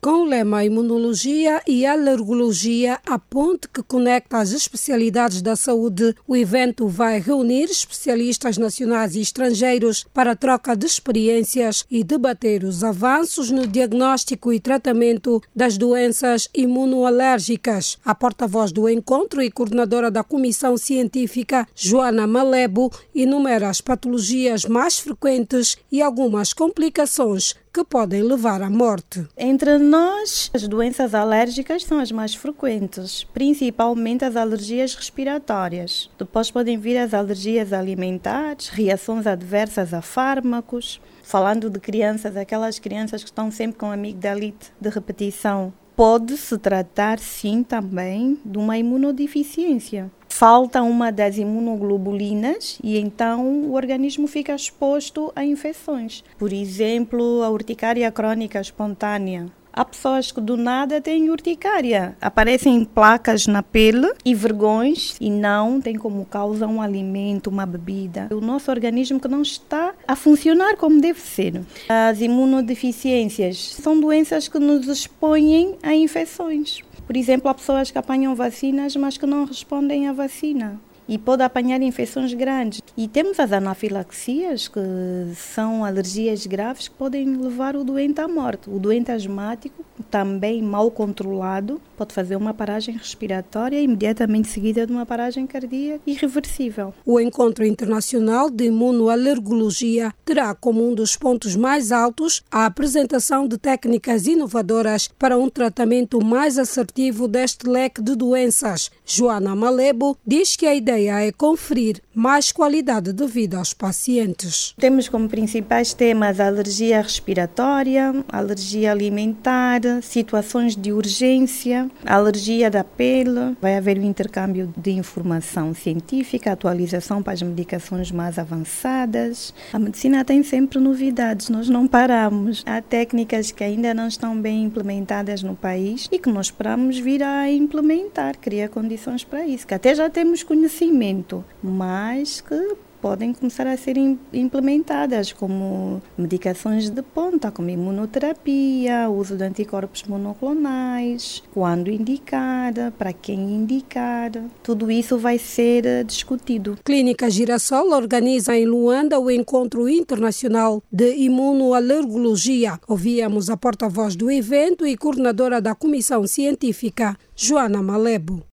Com o lema Imunologia e Alergologia, a ponte que conecta as especialidades da saúde, o evento vai reunir especialistas nacionais e estrangeiros para troca de experiências e debater os avanços no diagnóstico e tratamento das doenças imunoalérgicas. A porta-voz do encontro e coordenadora da Comissão Científica, Joana Malebo, enumera as patologias mais frequentes e algumas complicações que podem levar à morte. Entre nós, as doenças alérgicas são as mais frequentes, principalmente as alergias respiratórias. Depois podem vir as alergias alimentares, reações adversas a fármacos. Falando de crianças, aquelas crianças que estão sempre com amigdalite de repetição, pode-se tratar sim também de uma imunodeficiência. Falta uma das imunoglobulinas e então o organismo fica exposto a infecções. Por exemplo, a urticária crônica espontânea. Há pessoas que do nada têm urticária, aparecem placas na pele e vergões e não tem como causa um alimento, uma bebida. O nosso organismo que não está a funcionar como deve ser. As imunodeficiências são doenças que nos expõem a infecções. Por exemplo, há pessoas que apanham vacinas, mas que não respondem à vacina. E pode apanhar infecções grandes. E temos as anafilaxias, que são alergias graves que podem levar o doente à morte. O doente asmático, também mal controlado, pode fazer uma paragem respiratória imediatamente seguida de uma paragem cardíaca irreversível. O Encontro Internacional de Imunoalergologia terá como um dos pontos mais altos a apresentação de técnicas inovadoras para um tratamento mais assertivo deste leque de doenças. Joana Malebo diz que a ideia é conferir mais qualidade de vida aos pacientes. Temos como principais temas a alergia respiratória, a alergia alimentar, situações de urgência, a alergia da pele. Vai haver um intercâmbio de informação científica, atualização para as medicações mais avançadas. A medicina tem sempre novidades, nós não paramos. Há técnicas que ainda não estão bem implementadas no país e que nós esperamos vir a implementar, criar condições para isso, que até já temos conhecimento, mas que podem começar a ser implementadas como medicações de ponta, como imunoterapia, uso de anticorpos monoclonais, quando indicar, para quem indicar. Tudo isso vai ser discutido. Clínica Girassol organiza em Luanda o Encontro Internacional de Imunoalergologia. Ouvíamos a porta-voz do evento e coordenadora da Comissão Científica, Joana Malebo.